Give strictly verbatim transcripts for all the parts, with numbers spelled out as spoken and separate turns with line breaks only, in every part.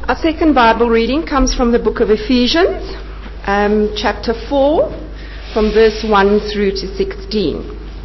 Our second Bible reading comes from the book of Ephesians, um, chapter four, from verse one through to sixteen.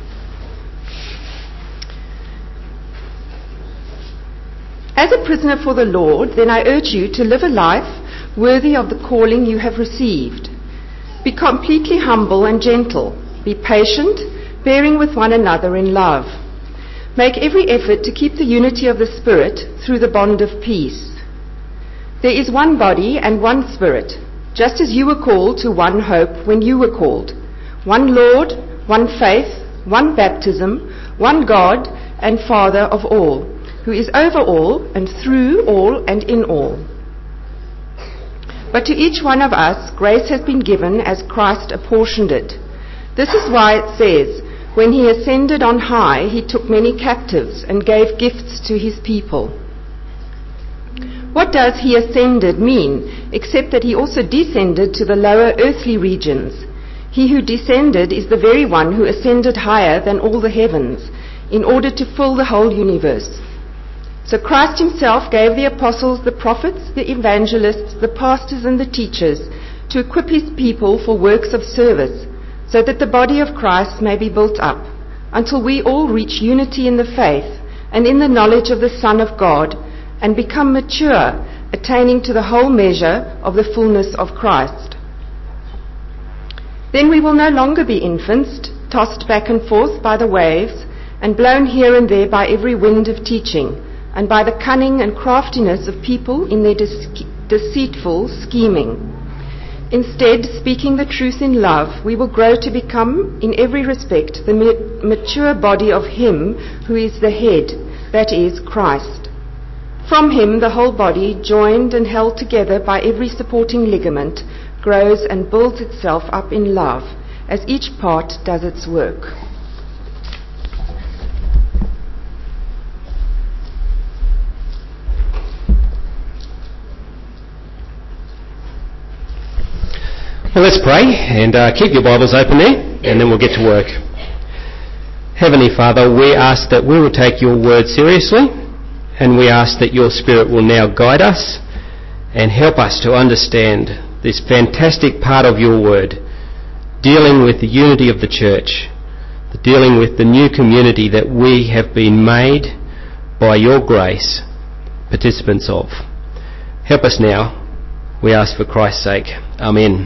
As a prisoner for the Lord, then I urge you to live a life worthy of the calling you have received. Be completely humble and gentle. Be patient, bearing with one another in love. Make every effort to keep the unity of the Spirit through the bond of peace. There is one body and one Spirit, just as you were called to one hope when you were called. One Lord, one faith, one baptism, one God and Father of all, who is over all and through all and in all. But to each one of us grace has been given as Christ apportioned it. This is why it says, when he ascended on high, he took many captives and gave gifts to his people. What does he ascended mean, except that he also descended to the lower earthly regions? He who descended is the very one who ascended higher than all the heavens, in order to fill the whole universe. So Christ himself gave the apostles, the prophets, the evangelists, the pastors and the teachers to equip his people for works of service, so that the body of Christ may be built up, until we all reach unity in the faith and in the knowledge of the Son of God, and become mature, attaining to the whole measure of the fullness of Christ. Then we will no longer be infants, tossed back and forth by the waves, and blown here and there by every wind of teaching, and by the cunning and craftiness of people in their de- deceitful scheming. Instead, speaking the truth in love, we will grow to become, in every respect, the ma- mature body of him who is the head, that is, Christ. From him the whole body, joined and held together by every supporting ligament, grows and builds itself up in love, as each part does its work.
Well, let's pray, and uh, keep your Bibles open there, and then we'll get to work. Heavenly Father, we ask that we will take your word seriously, and we ask that your Spirit will now guide us and help us to understand this fantastic part of your word, dealing with the unity of the church, dealing with the new community that we have been made by your grace, participants of. Help us now, we ask for Christ's sake. Amen.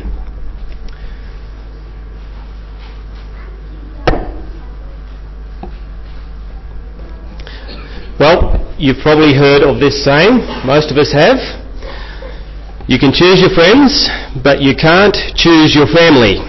Well, you've probably heard of this saying, most of us have. You can choose your friends, but you can't choose your family.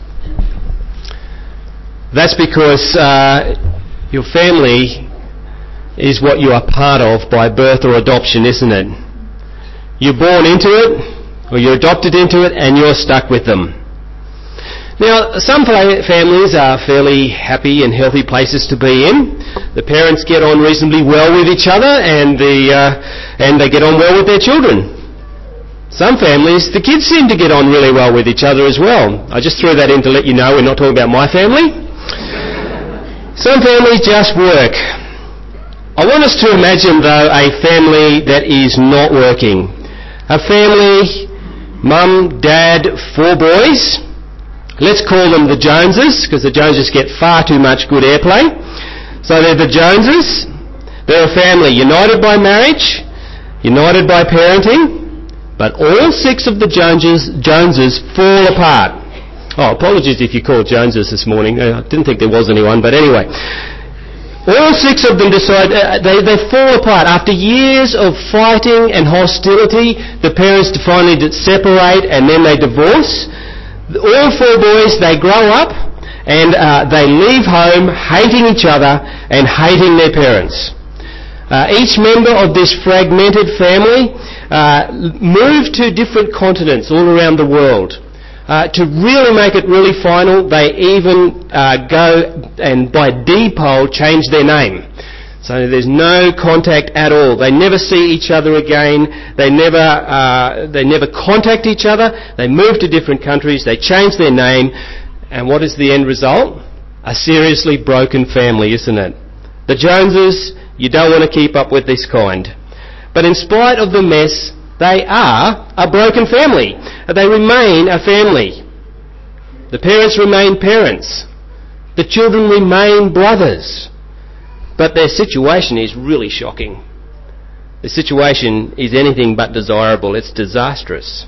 That's because uh, your family is what you are part of by birth or adoption, isn't it? You're born into it, or you're adopted into it, and you're stuck with them. Now, some families are fairly happy and healthy places to be in. The parents get on reasonably well with each other, and the uh, and they get on well with their children. Some families, the kids seem to get on really well with each other as well. I just threw that in to let you know we're not talking about my family. Some families just work. I want us to imagine, though, a family that is not working. A family, mum, dad, four boys. Let's call them the Joneses, because the Joneses get far too much good airplay. So they're the Joneses. They're a family united by marriage, united by parenting, but all six of the Joneses, Joneses fall apart. Oh, apologies if you called Joneses this morning. I didn't think there was anyone, but anyway. All six of them decide, uh, they, they fall apart. After years of fighting and hostility, the parents finally separate and then they divorce. All four boys, they grow up and uh, they leave home hating each other and hating their parents. Uh, each member of this fragmented family uh, move to different continents all around the world. Uh, to really make it really final, they even uh, go and by dipole change their name. So there's no contact at all. They never see each other again. They never uh, they never contact each other. They move to different countries. They change their name. And what is the end result? A seriously broken family, isn't it? The Joneses, you don't want to keep up with this kind. But in spite of the mess, They are a broken family. They remain a family. The parents remain parents. The children remain brothers. But their situation is really shocking. The situation is anything but desirable. It's disastrous.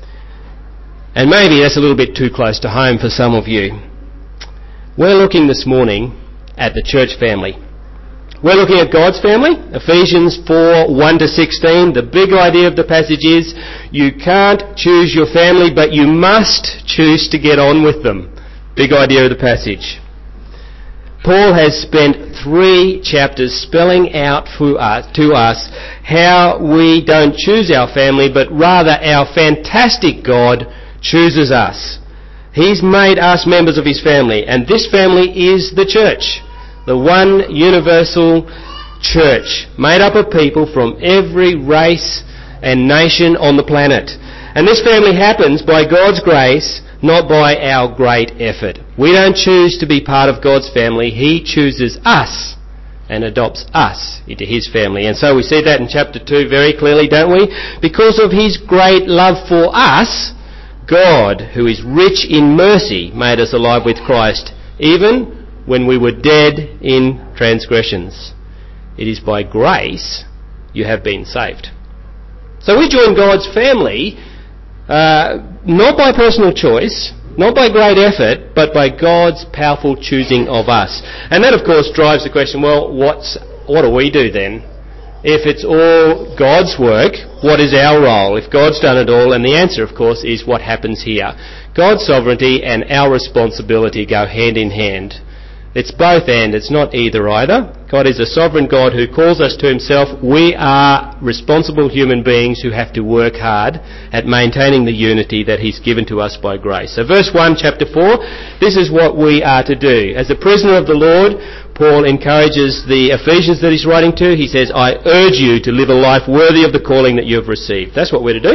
And maybe that's a little bit too close to home for some of you. We're looking this morning at the church family. We're looking at God's family, Ephesians four, one to sixteen. The big idea of the passage is you can't choose your family, but you must choose to get on with them. Big idea of the passage. Paul has spent three chapters spelling out for us, to us how we don't choose our family, but rather our fantastic God chooses us. He's made us members of his family, and this family is the church. The one universal church, made up of people from every race and nation on the planet. And this family happens by God's grace, not by our great effort. We don't choose to be part of God's family. He chooses us and adopts us into his family. And so we see that in chapter two very clearly, don't we? Because of his great love for us, God, who is rich in mercy, made us alive with Christ, even when we were dead in transgressions. It is by grace you have been saved. So we join God's family uh, not by personal choice, not by great effort, but by God's powerful choosing of us. And that, of course, drives the question, well, what's, what do we do then? If it's all God's work, what is our role? If God's done it all, and the answer, of course, is what happens here. God's sovereignty and our responsibility go hand in hand. It's both and, it's not either either. God is a sovereign God who calls us to himself. We are responsible human beings who have to work hard at maintaining the unity that he's given to us by grace. So verse one, chapter four, this is what we are to do. As a prisoner of the Lord, Paul encourages the Ephesians that he's writing to. He says, I urge you to live a life worthy of the calling that you have received. That's what we're to do.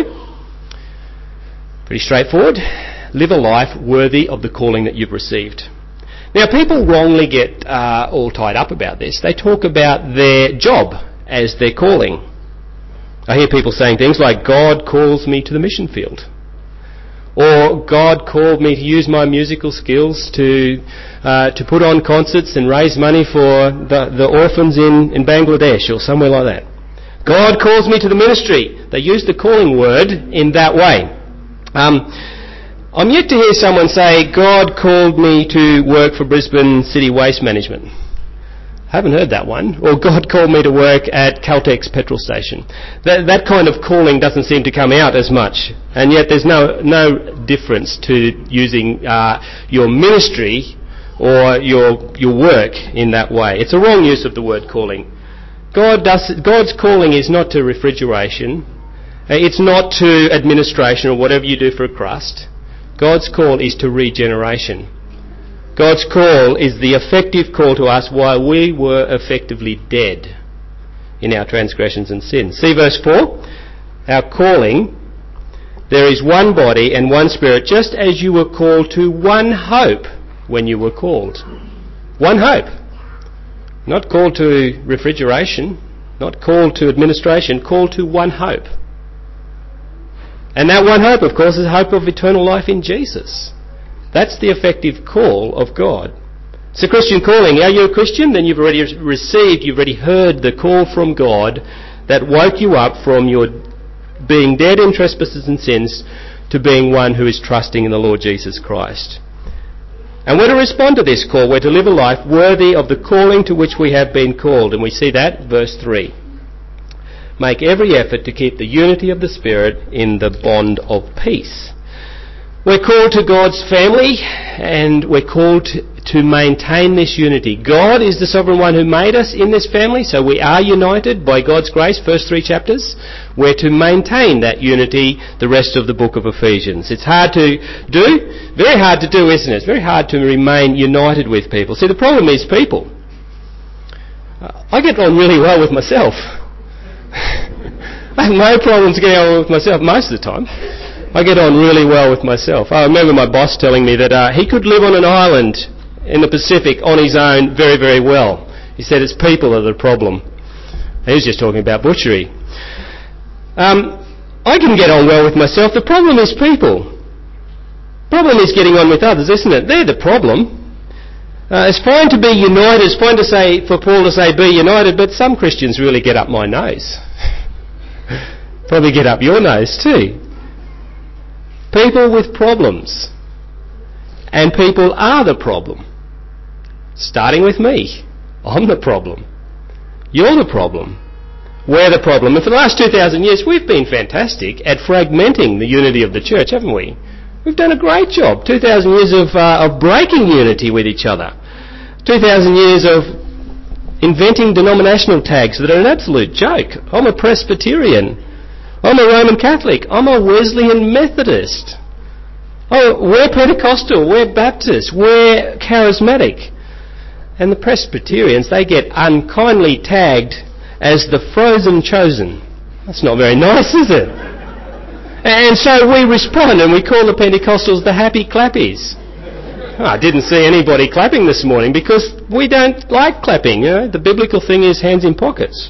Pretty straightforward. Live a life worthy of the calling that you've received. Now, people wrongly get uh, all tied up about this. They talk about their job as their calling. I hear people saying things like, God calls me to the mission field. Or, God called me to use my musical skills to uh, to put on concerts and raise money for the, the orphans in, in Bangladesh or somewhere like that. God calls me to the ministry. They use the calling word in that way. Um... I'm yet to hear someone say, God called me to work for Brisbane City Waste Management. I haven't heard that one. Or God called me to work at Caltex petrol station. That, that kind of calling doesn't seem to come out as much. And yet there's no, no difference to using uh, your ministry or your, your work in that way. It's a wrong use of the word calling. God does, God's calling is not to refrigeration. It's not to administration or whatever you do for a crust. God's call is to regeneration. God's call is the effective call to us while we were effectively dead in our transgressions and sins. See verse four? Our calling, there is one body and one spirit, just as you were called to one hope when you were called. One hope. Not called to refrigeration, not called to administration, called to one hope. And that one hope, of course, is the hope of eternal life in Jesus. That's the effective call of God. It's a Christian calling. Are you a Christian? Then you've already received, you've already heard the call from God that woke you up from your being dead in trespasses and sins to being one who is trusting in the Lord Jesus Christ. And we're to respond to this call. We're to live a life worthy of the calling to which we have been called. And we see that, verse three. Make every effort to keep the unity of the Spirit in the bond of peace. We're called to God's family, and we're called to, to maintain this unity. God is the sovereign one who made us in this family, so we are united by God's grace, first three chapters. We're to maintain that unity the rest of the book of Ephesians. It's hard to do, very hard to do, isn't it? It's very hard to remain united with people. See, the problem is people. I get on really well with myself. I have no problems getting on with myself most of the time. I get on really well with myself. I remember my boss telling me that uh, he could live on an island in the Pacific on his own very, very well. He said it's people are the problem. He was just talking about butchery. Um, I can get on well with myself. The problem is people. Problem is getting on with others, isn't it? They're the problem. Uh, it's fine to be united. It's fine to say, for Paul to say, be united, but some Christians really get up my nose. Probably get up your nose too. People with problems. And people are the problem. Starting with me. I'm the problem. You're the problem. We're the problem. And for the last two thousand years, we've been fantastic at fragmenting the unity of the church, haven't we? We've done a great job. two thousand years of, uh, of breaking unity with each other. two thousand years of inventing denominational tags that are an absolute joke. I'm a Presbyterian. I'm a Roman Catholic. I'm a Wesleyan Methodist. Oh, we're Pentecostal. We're Baptist. We're Charismatic. And the Presbyterians, they get unkindly tagged as the frozen chosen. That's not very nice, is it? And so we respond and we call the Pentecostals the happy clappies. Oh, I didn't see anybody clapping this morning because we don't like clapping. You know? The biblical thing is hands in pockets.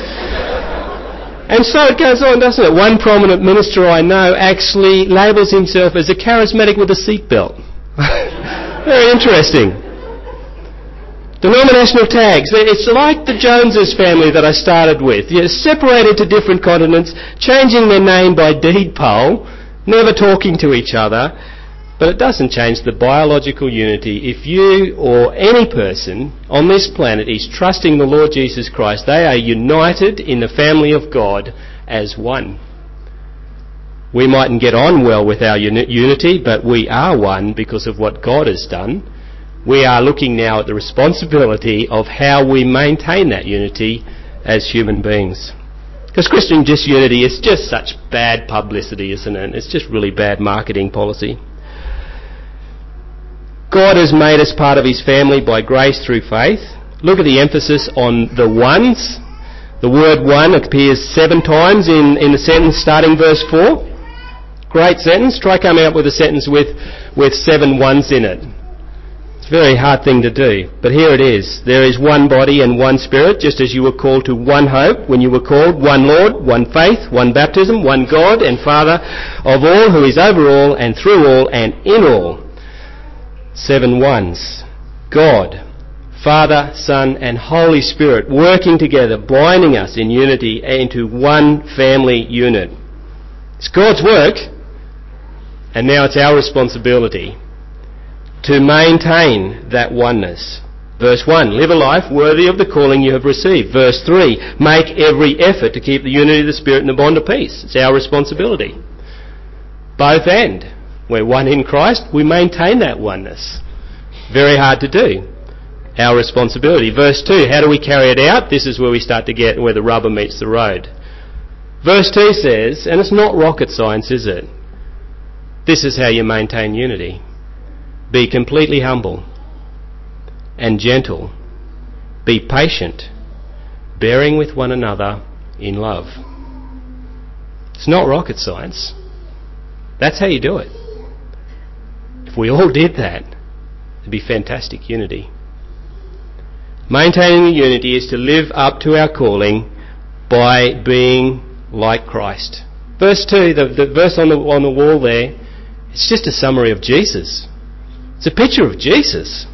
And so it goes on, doesn't it? One prominent minister I know actually labels himself as a charismatic with a seatbelt. Very interesting. Denominational tags. It's like the Joneses family that I started with. You're separated to different continents, changing their name by deed poll, never talking to each other. But it doesn't change the biological unity. If you or any person on this planet is trusting the Lord Jesus Christ, they are united in the family of God as one. We mightn't get on well with our uni- unity, but we are one because of what God has done. We are looking now at the responsibility of how we maintain that unity as human beings. Because Christian disunity is just such bad publicity, isn't it? It's just really bad marketing policy. God has made us part of his family by grace through faith. Look at the emphasis on the ones. The word one appears seven times in, in the sentence starting verse four. Great sentence. Try coming up with a sentence with, with seven ones in it. It's a very hard thing to do. But here it is. There is one body and one spirit, just as you were called to one hope when you were called, one Lord, one faith, one baptism, one God and Father of all, who is over all and through all and in all. Seven ones. God, Father, Son and Holy Spirit working together, binding us in unity into one family unit. It's God's work, and now it's our responsibility to maintain that oneness. Verse one, live a life worthy of the calling you have received. Verse three, make every effort to keep the unity of the Spirit in the bond of peace. It's our responsibility. Both and. We're one in Christ, we maintain that oneness. Very hard to do. Our responsibility. Verse two, how do we carry it out? This is where we start to get where the rubber meets the road. Verse two says, and it's not rocket science, is it? This is how you maintain unity. Be completely humble and gentle. Be patient, bearing with one another in love. It's not rocket science. That's how you do it. If we all did that, it'd be fantastic unity. Maintaining the unity is to live up to our calling by being like Christ. Verse two, the, the verse on the, on the wall there, it's just a summary of Jesus. It's a picture of Jesus.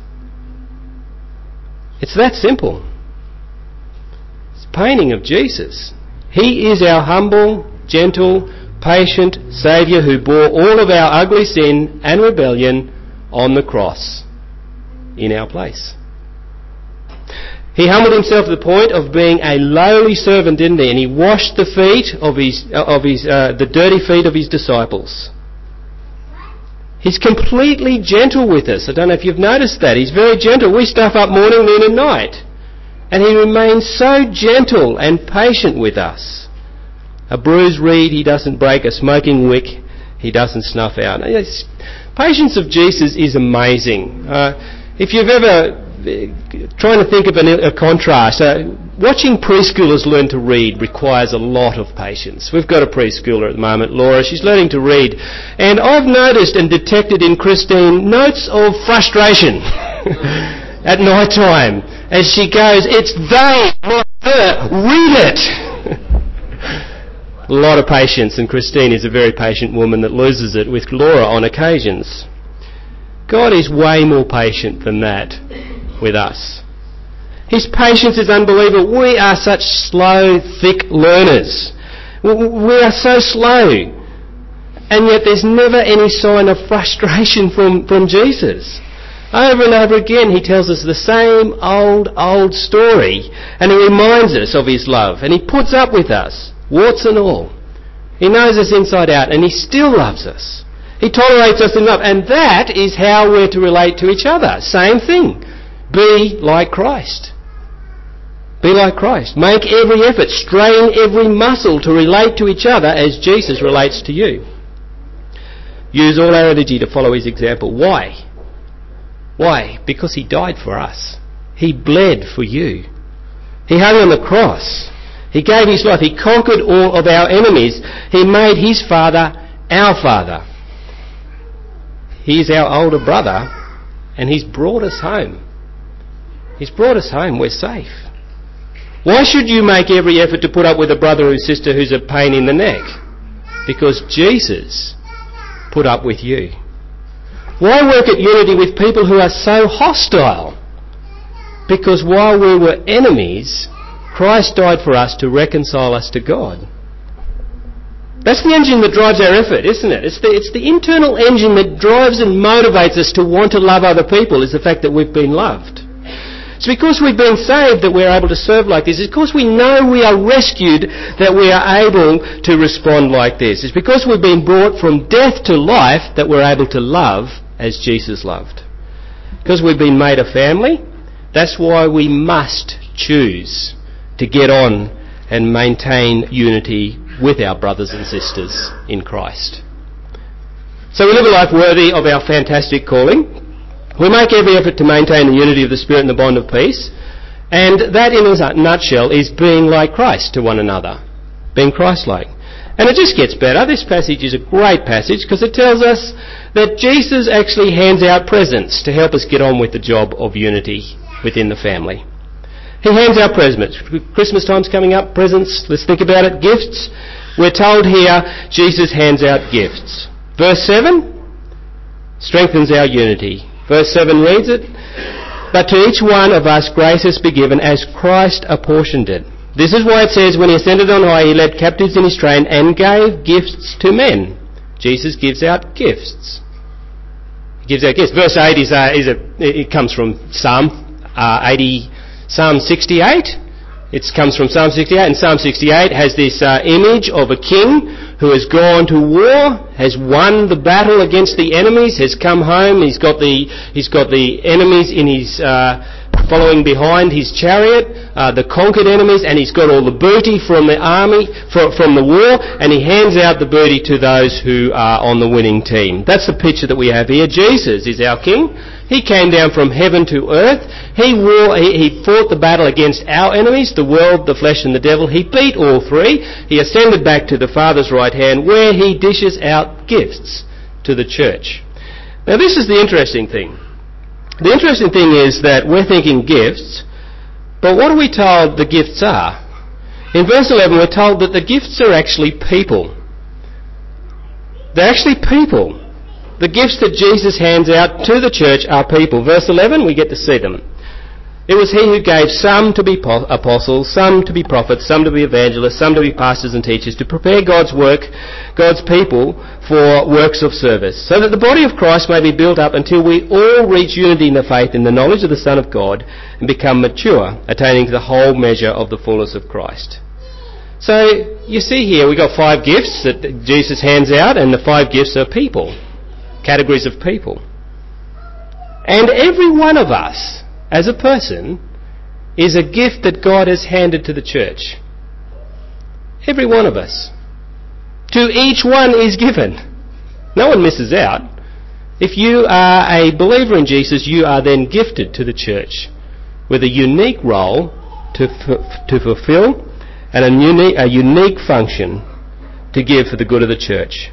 It's that simple. It's a painting of Jesus. He is our humble, gentle, patient Saviour who bore all of our ugly sin and rebellion on the cross in our place. He humbled himself to the point of being a lowly servant, didn't he? And he washed the feet of his, of his, uh, the dirty feet of his disciples. He's completely gentle with us. I don't know if you've noticed that. He's very gentle. We stuff up morning, noon and night. And he remains so gentle and patient with us. A bruised reed he doesn't break, a smoking wick he doesn't snuff out. Yes, patience of Jesus is amazing. Uh, if you've ever, uh, trying to think of an, a contrast, uh, watching preschoolers learn to read requires a lot of patience. We've got a preschooler at the moment, Laura, she's learning to read. And I've noticed and detected in Christine notes of frustration at night time as she goes, it's they, not her, read it. a lot of patience, and Christine is a very patient woman that loses it with Laura on occasions. God is way more patient than that with us. His patience is unbelievable. We are such slow, thick learners. We are so slow. And yet there's never any sign of frustration from, from Jesus. Over and over again he tells us the same old, old story, and he reminds us of his love, and he puts up with us, warts and all. He knows us inside out, and he still loves us. He tolerates us in love, and that is how we're to relate to each other. Same thing. Be like Christ. Be like Christ. Make every effort, strain every muscle to relate to each other as Jesus relates to you. Use all our energy to follow his example. Why? Why? Because he died for us. He bled for you. He hung on the cross. He gave his life. He conquered all of our enemies. He made his Father our Father. He's our older brother, and he's brought us home. He's brought us home. We're safe. Why should you make every effort to put up with a brother or sister who's a pain in the neck? Because Jesus put up with you. Why work at unity with people who are so hostile? Because while we were enemies, Christ died for us to reconcile us to God. That's the engine that drives our effort, isn't it? It's the, it's the internal engine that drives and motivates us to want to love other people, is the fact that we've been loved. It's because we've been saved that we're able to serve like this. It's because we know we are rescued that we are able to respond like this. It's because we've been brought from death to life that we're able to love as Jesus loved. Because we've been made a family, that's why we must choose to get on and maintain unity with our brothers and sisters in Christ. So we live a life worthy of our fantastic calling. We make every effort to maintain the unity of the Spirit and the bond of peace. And that, in a nutshell, is being like Christ to one another. Being Christ-like. And it just gets better. This passage is a great passage because it tells us that Jesus actually hands out presents to help us get on with the job of unity within the family. He hands out presents. Christmas time's coming up. Presents. Let's think about it. Gifts. We're told here Jesus hands out gifts. Verse seven strengthens our unity. Verse seven reads it, "But to each one of us grace has been given as Christ apportioned it." This is why it says, when he ascended on high, he led captives in his train and gave gifts to men. Jesus gives out gifts. He gives out gifts. Verse eight is, uh, is a, it comes from Psalm uh, eighty, Psalm sixty-eight. It comes from Psalm sixty-eight, and Psalm sixty-eight has this uh, image of a king who has gone to war, has won the battle against the enemies, has come home. He's got the he's got the enemies in his uh, following behind his chariot, uh, the conquered enemies, and he's got all the booty from the army from, from the war, and he hands out the booty to those who are on the winning team. That's the picture that we have here. Jesus is our king. He came down from heaven to earth. He, war, he, he fought the battle against our enemies, the world, the flesh and the devil. He beat all three. He ascended back to the Father's right hand where he dishes out gifts to the church. Now this is the interesting thing. The interesting thing is that we're thinking gifts, but what are we told the gifts are? In verse eleven we're told that the gifts are actually people. They're actually people. The gifts that Jesus hands out to the church are people. Verse eleven, we get to see them. It was he who gave some to be apostles, some to be prophets, some to be evangelists, some to be pastors and teachers, to prepare God's work, God's people, for works of service, so that the body of Christ may be built up until we all reach unity in the faith in the knowledge of the Son of God and become mature, attaining to the whole measure of the fullness of Christ. So, you see here, we've got five gifts that Jesus hands out, and the five gifts are people. Categories of people. And every one of us, as a person, is a gift that God has handed to the church. Every one of us. To each one is given. No one misses out. If you are a believer in Jesus, you are then gifted to the church with a unique role to f- to fulfill and a unique, a unique function to give for the good of the church.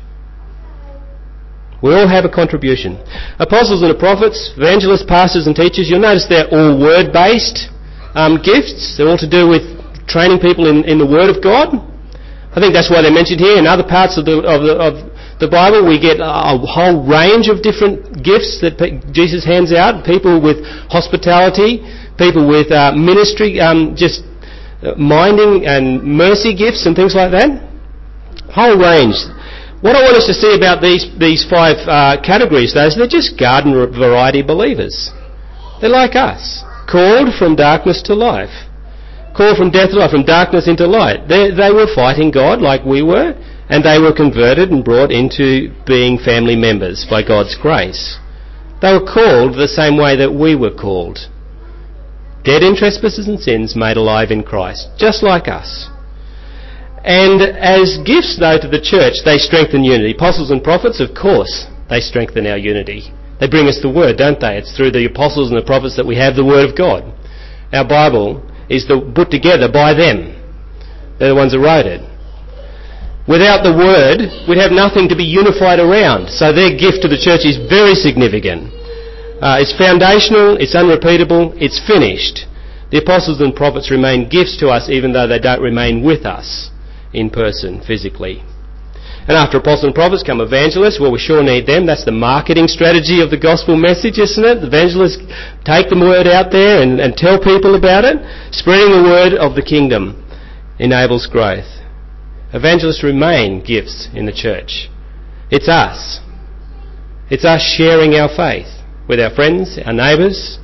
We all have a contribution. Apostles and the prophets, evangelists, pastors and teachers, you'll notice they're all word-based um, gifts. They're all to do with training people in, in the Word of God. I think that's why they're mentioned here. In other parts of the of the, of the Bible, we get a whole range of different gifts that Jesus hands out. People with hospitality, people with uh, ministry, um, just minding and mercy gifts and things like that. Whole range. What I want us to see about these these five uh, categories, though, is they're just garden variety believers. They're like us, called from darkness to life. Called from death to life, from darkness into light. They, they were fighting God like we were, and they were converted and brought into being family members by God's grace. They were called the same way that we were called. Dead in trespasses and sins, made alive in Christ, just like us. And as gifts, though, to the church, they strengthen unity. Apostles and prophets, of course, they strengthen our unity. They bring us the Word, don't they? It's through the apostles and the prophets that we have the Word of God. Our Bible is the, put together by them. They're the ones that wrote it. Without the Word, we'd have nothing to be unified around. So their gift to the church is very significant. Uh, it's foundational, it's unrepeatable, it's finished. The apostles and prophets remain gifts to us even though they don't remain with us in person, physically. And after apostles and prophets come evangelists. Well, we sure need them. That's the marketing strategy of the gospel message, isn't it? Evangelists take the word out there and, and tell people about it. Spreading the word of the kingdom enables growth. Evangelists remain gifts in the church. It's us. It's us sharing our faith with our friends, our neighbours,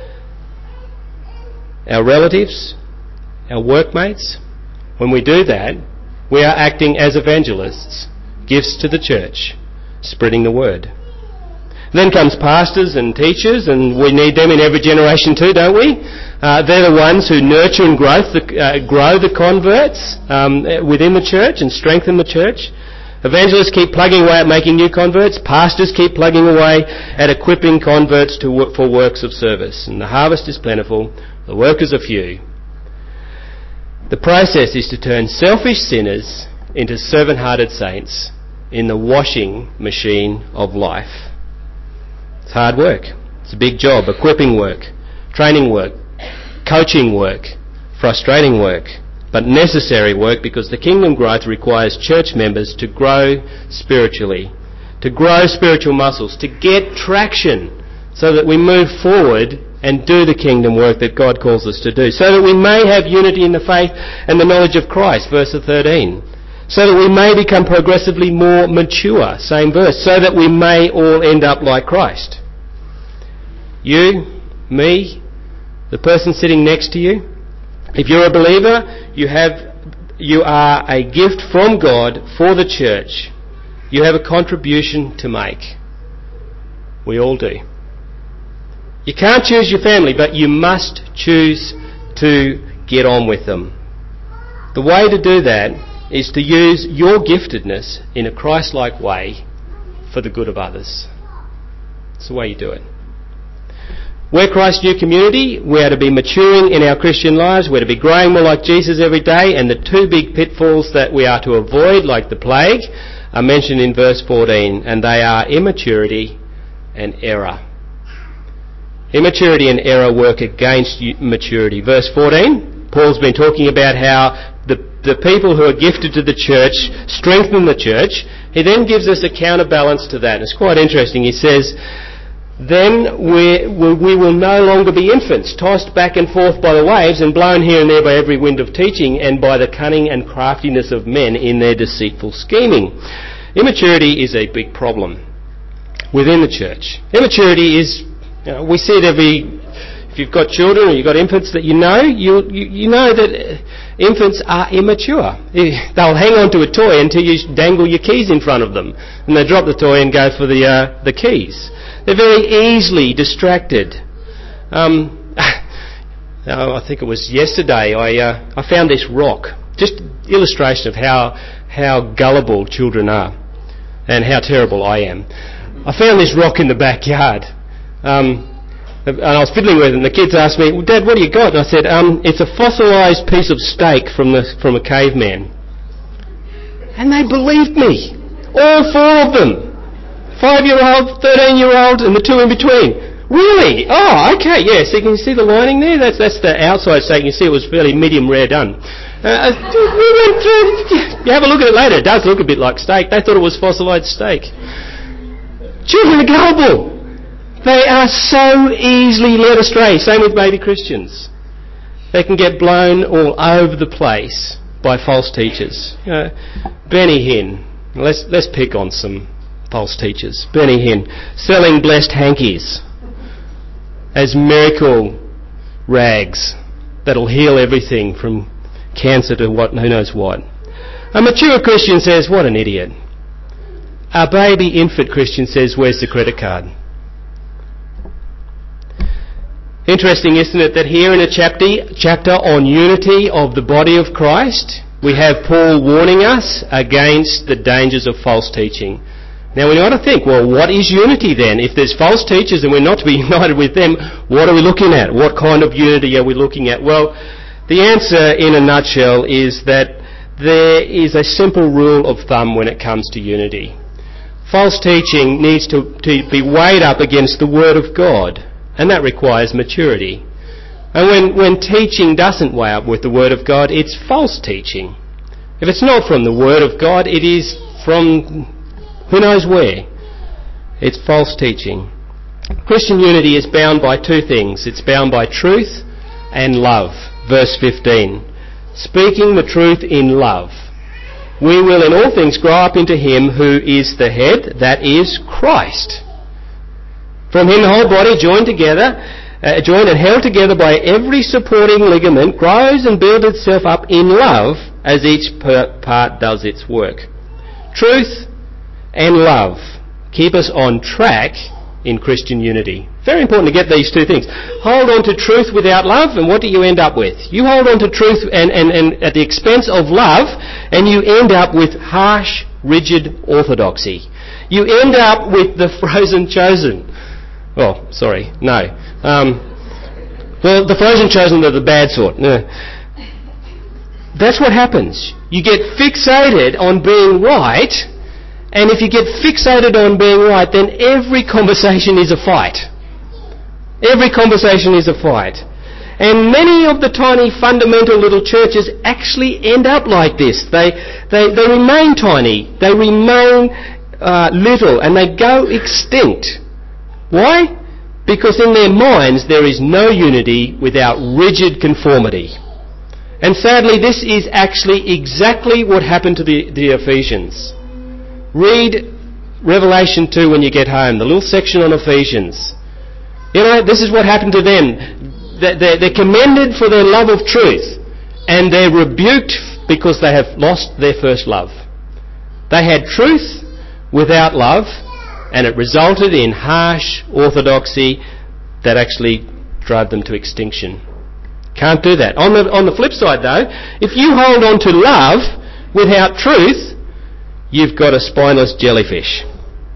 our relatives, our workmates. When we do that, we are acting as evangelists, gifts to the church, spreading the word. Then comes pastors and teachers, and we need them in every generation too, don't we? Uh, they're the ones who nurture and grow the, uh, grow the converts um, within the church and strengthen the church. Evangelists keep plugging away at making new converts. Pastors keep plugging away at equipping converts to work for works of service. And the harvest is plentiful, the workers are few. The process is to turn selfish sinners into servant-hearted saints in the washing machine of life. It's hard work. It's a big job. Equipping work, training work, coaching work, frustrating work, but necessary work because the kingdom growth requires church members to grow spiritually, to grow spiritual muscles, to get traction so that we move forward and do the kingdom work that God calls us to do, so that we may have unity in the faith and the knowledge of Christ, verse thirteen, so that we may become progressively more mature, same verse, so that we may all end up like Christ. You, me, the person sitting next to you, if you're a believer, you have, you are a gift from God for the church. You have a contribution to make. We all do. You can't choose your family, but you must choose to get on with them. The way to do that is to use your giftedness in a Christ-like way for the good of others. It's the way you do it. We're Christ New Community. We are to be maturing in our Christian lives. We're to be growing more like Jesus every day. And the two big pitfalls that we are to avoid, like the plague, are mentioned in verse fourteen. And they are immaturity and error. Immaturity and error work against maturity. Verse fourteen, Paul's been talking about how the, the people who are gifted to the church strengthen the church. He then gives us a counterbalance to that. It's quite interesting. He says, then we, we will no longer be infants, tossed back and forth by the waves and blown here and there by every wind of teaching and by the cunning and craftiness of men in their deceitful scheming. Immaturity is a big problem within the church. Immaturity is, you know, we see it every, if you've got children or you've got infants that you know, you, you, you know that infants are immature. They'll hang on to a toy until you dangle your keys in front of them and they drop the toy and go for the, uh, the keys. They're very easily distracted. Um, I think it was yesterday I, uh, I found this rock. Just illustration of how, how gullible children are and how terrible I am. I found this rock in the backyard. Um, and I was fiddling with it, and the kids asked me, well, Dad, what do you got? And I said, um, it's a fossilised piece of steak from the from a caveman. And they believed me. All four of them. Five-year-old, thirteen-year-old, and the two in between. Really? Oh, okay, yeah. So you can see the lining there? That's that's the outside steak. You can see it was fairly medium rare done. Uh, we went through, you have a look at it later, it does look a bit like steak. They thought it was fossilised steak. Children are gullible. They are so easily led astray. Same with baby Christians. They can get blown all over the place by false teachers. You know, Benny Hinn. Let's let's pick on some false teachers. Benny Hinn selling blessed hankies as miracle rags that'll heal everything from cancer to what who knows what. A mature Christian says, "What an idiot." A baby infant Christian says, "Where's the credit card?" Interesting, isn't it, that here in a chapter, chapter on unity of the body of Christ, we have Paul warning us against the dangers of false teaching. Now we ought to think, well, what is unity then? If there's false teachers and we're not to be united with them, what are we looking at? What kind of unity are we looking at? Well, the answer in a nutshell is that there is a simple rule of thumb when it comes to unity. False teaching needs to, to be weighed up against the Word of God. And that requires maturity. And when, when teaching doesn't weigh up with the Word of God, it's false teaching. If it's not from the Word of God, it is from who knows where. It's false teaching. Christian unity is bound by two things. It's bound by truth and love. Verse fifteen. Speaking the truth in love, we will in all things grow up into Him who is the head, that is Christ. From Him the whole body, joined together, uh, joined and held together by every supporting ligament, grows and builds itself up in love as each per- part does its work. Truth and love keep us on track in Christian unity. Very important to get these two things. Hold on to truth without love, and what do you end up with? You hold on to truth and, and, and at the expense of love, and you end up with harsh, rigid orthodoxy. You end up with the frozen chosen. Oh, sorry, no. Um, well, the frozen chosen are the bad sort. No. That's what happens. You get fixated on being right, and if you get fixated on being right, then every conversation is a fight. Every conversation is a fight. And many of the tiny fundamental little churches actually end up like this. They, they, they remain tiny. They remain uh, little, and they go extinct. Why? Because in their minds there is no unity without rigid conformity. And sadly, this is actually exactly what happened to the, the Ephesians. Read Revelation two when you get home, the little section on Ephesians. You know, this is what happened to them. They're, they're commended for their love of truth, and they're rebuked because they have lost their first love. They had truth without love, and it resulted in harsh orthodoxy that actually drove them to extinction. Can't do that. On the, on the flip side though, if you hold on to love without truth, you've got a spineless jellyfish.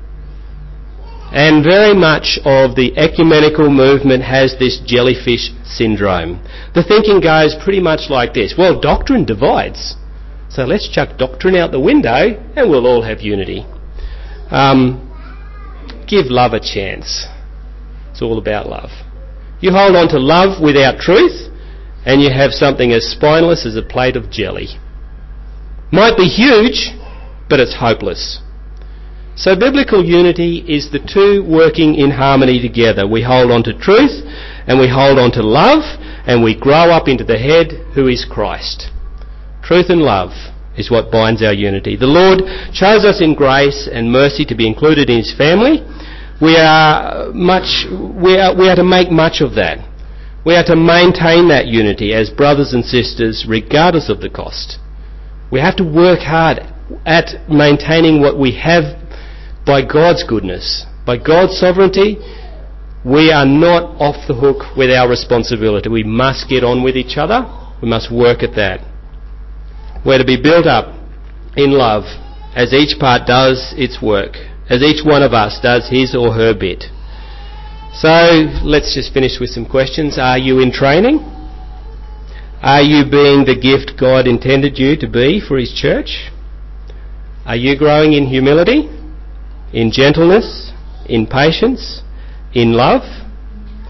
And very much of the ecumenical movement has this jellyfish syndrome. The thinking goes pretty much like this. Well, doctrine divides, so let's chuck doctrine out the window and we'll all have unity. Um... Give love a chance. It's all about love. You hold on to love without truth, and you have something as spineless as a plate of jelly. Might be huge, but it's hopeless. So biblical unity is the two working in harmony together. We hold on to truth, and we hold on to love, and we grow up into the head who is Christ. Truth and love is what binds our unity. The Lord chose us in grace and mercy to be included in His family. We are much. We are, we are to make much of that. We are to maintain that unity as brothers and sisters, regardless of the cost. We have to work hard at maintaining what we have by God's goodness, by God's sovereignty. We are not off the hook with our responsibility. We must get on with each other. We must work at that. We're to be built up in love as each part does its work, as each one of us does his or her bit. So let's just finish with some questions. Are you in training? Are you being the gift God intended you to be for His church? Are you growing in humility, in gentleness, in patience, in love?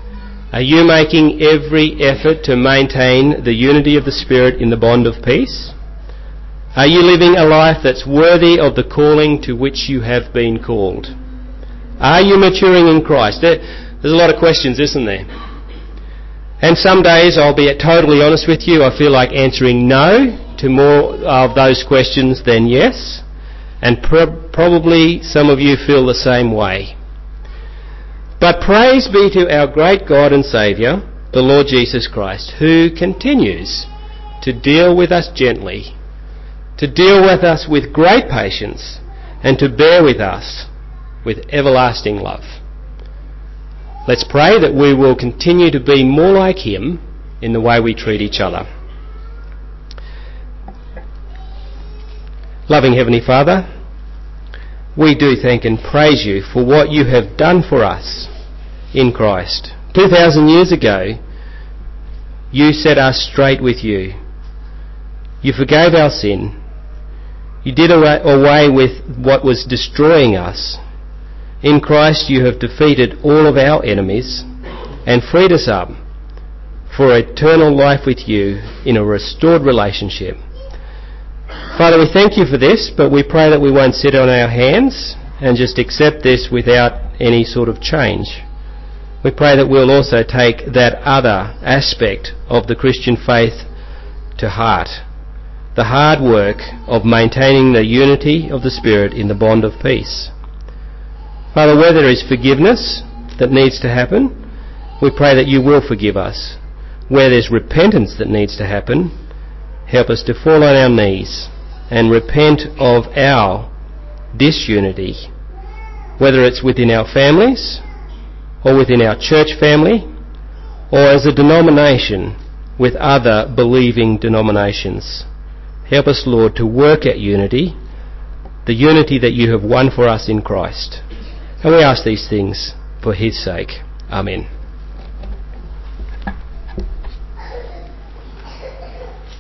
Are you making every effort to maintain the unity of the Spirit in the bond of peace? Are you living a life that's worthy of the calling to which you have been called? Are you maturing in Christ? There, there's a lot of questions, isn't there? And some days, I'll be totally honest with you, I feel like answering no to more of those questions than yes. And pro- probably some of you feel the same way. But praise be to our great God and Saviour, the Lord Jesus Christ, who continues to deal with us gently, to deal with us with great patience, and to bear with us with everlasting love. Let's pray that we will continue to be more like Him in the way we treat each other. Loving Heavenly Father, we do thank and praise You for what You have done for us in Christ. Two thousand years ago, You set us straight with You. You forgave our sin. You did away, away with what was destroying us. In Christ You have defeated all of our enemies and freed us up for eternal life with You in a restored relationship. Father, we thank You for this, but we pray that we won't sit on our hands and just accept this without any sort of change. We pray that we'll also take that other aspect of the Christian faith to heart, the hard work of maintaining the unity of the Spirit in the bond of peace. Father, where there is forgiveness that needs to happen, we pray that You will forgive us. Where there's repentance that needs to happen, help us to fall on our knees and repent of our disunity, whether it's within our families or within our church family or as a denomination with other believing denominations. Help us, Lord, to work at unity, the unity that You have won for us in Christ. And we ask these things for His sake. Amen.